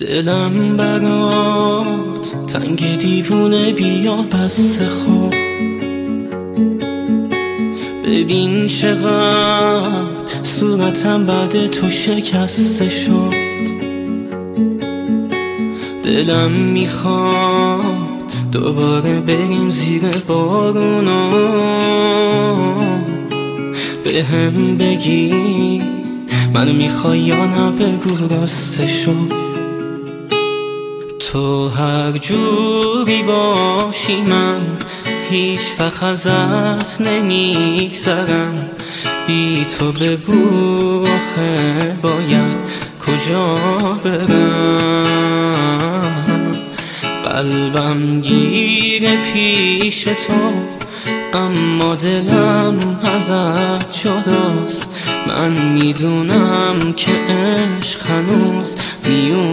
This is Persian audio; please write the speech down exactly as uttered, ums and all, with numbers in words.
دلم برات تنگ دیوونه، بیا بسته خواب. ببین چقدر صورتم بعد تو شکسته شد. دلم میخواد دوباره بریم زیر بارونا، به هم بگی منو میخوای یا نه، بگو راسته شد. تو هر جوری باشی من هیچ وقت ازت نمیگذرم. بی تو بگو آخه باید کجا برم. قلبم گیره پیش تو، اما دلم ازت جداست. من میدونم که عشق هنوز میون